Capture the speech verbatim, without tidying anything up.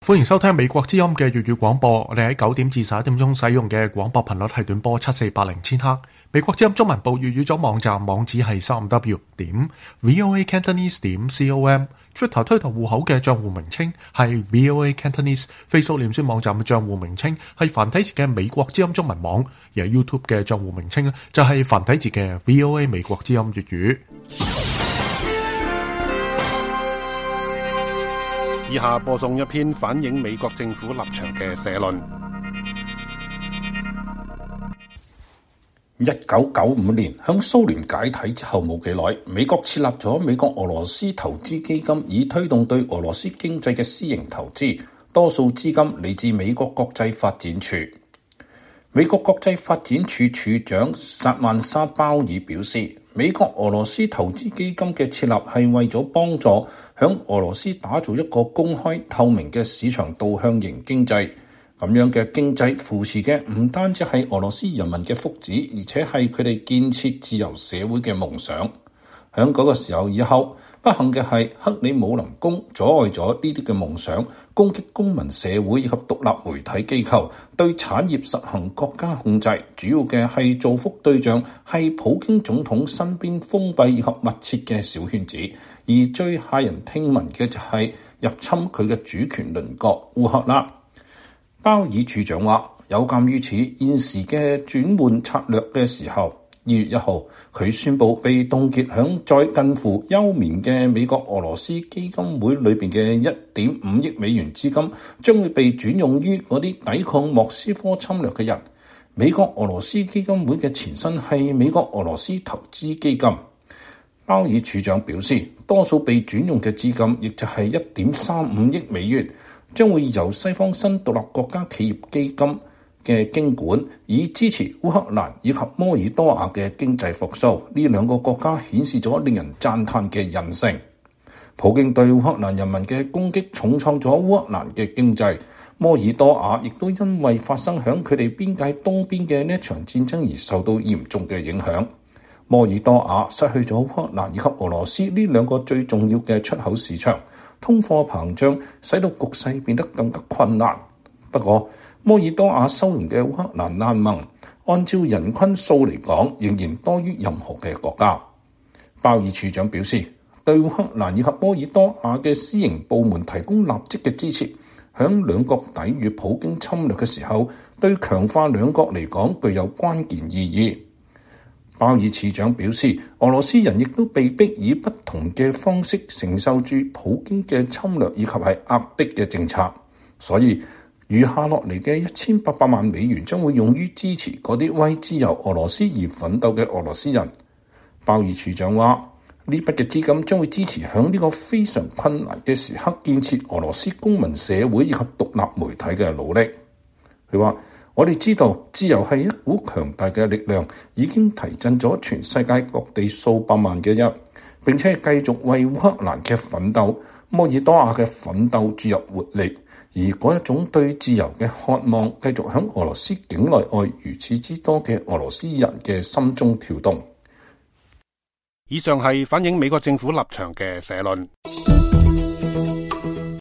歡迎收聽美國之音嘅粵語廣播。我哋喺九點至十一點鐘使用嘅廣播頻率係短波七四八零千赫。美國之音中文部粵語組網站網址係三 w 點 voa cantonese 點 com。Twitter 推特戶口嘅賬戶名稱係 voa cantonese。Facebook 臉書網站嘅賬戶名稱係繁體字嘅美國之音中文網，而 YouTube 嘅賬戶名稱就係繁體字嘅 voa 美國之音粵語。 以下播送一篇反映美國政府立場嘅社論。 一九九五年，響蘇聯解體之後冇幾耐，美國設立咗美國俄羅斯投資基金，以推動對俄羅斯經濟嘅私營投資，多數資金嚟自美國國際發展處。美國國際發展處處長薩曼莎鮑爾表示，美國俄羅斯投資基金嘅設立係為咗幫助響俄羅斯打造一個公開透明嘅市場導向型經濟。咁樣嘅經濟扶持嘅唔單止係俄羅斯人民嘅福祉，而且係佢哋建設自由社會嘅夢想。響嗰個時候以後，不幸嘅係克里姆林宮阻礙咗呢啲嘅夢想，攻擊公民社會以及獨立媒體機構，對產業實行國家控制，主要嘅係造福對象係普京總統身邊封閉以及密切嘅小圈子，而最駭人聽聞嘅就係入侵佢嘅主權鄰國烏克蘭。鮑爾處長話，有鑑於此現時嘅轉換策略嘅時候，二月一號佢宣布被凍結響在近乎休眠嘅美國俄羅斯基金會裏邊嘅一點五億美元資金將會被轉用於嗰啲抵抗莫斯科侵略嘅人。美國俄羅斯基金會嘅前身係美國俄羅斯投資基金。鮑爾處長表示，多數被轉用嘅資金亦就係一點三五億美元，將會由西方新獨立國家企業基金嘅經管，以支持烏克蘭以及摩爾多瓦嘅經濟復甦。呢兩個國家顯示咗令人讚嘆嘅韌性。普京對烏克蘭人民嘅攻擊重創咗烏克蘭嘅經濟，摩爾多瓦亦都因為發生響佢哋邊界東邊嘅呢一場戰爭而受到嚴重嘅影響。摩爾多瓦失去咗烏克蘭以及俄羅斯呢兩個最重要嘅出口市場，通貨膨脹使到局勢變得更加困難。不過，摩爾多瓦收容嘅烏克蘭難民，按照人均數嚟講，仍然多於任何嘅國家。鮑爾處長表示，對烏克蘭以及摩爾多瓦嘅私營部門提供立即嘅支持，響兩國抵禦普京侵略嘅時候，對強化兩國嚟講具有關鍵意義。鮑爾處長表示，俄羅斯人亦都被迫以不同嘅方式承受住普京嘅侵略以及係壓迫嘅政策，所以餘下落嚟嘅一千八百萬美元將會用於支持嗰啲為自由俄羅斯而奮鬥嘅俄羅斯人。鮑爾處長話，呢筆嘅資金將會支持響呢個非常困難嘅時刻建設俄羅斯公民社會以及獨立媒體嘅努力。佢話，我哋知道自由係一股強大嘅力量，已經提振咗全世界各地數百萬嘅人，並且繼續為烏克蘭嘅奮鬥、摩爾多瓦嘅奮鬥注入活力。而嗰一種對自由嘅渴望，繼續響俄羅斯境內外如此之多嘅俄羅斯人嘅心中跳動。 以上係反映美國政府立場嘅社論。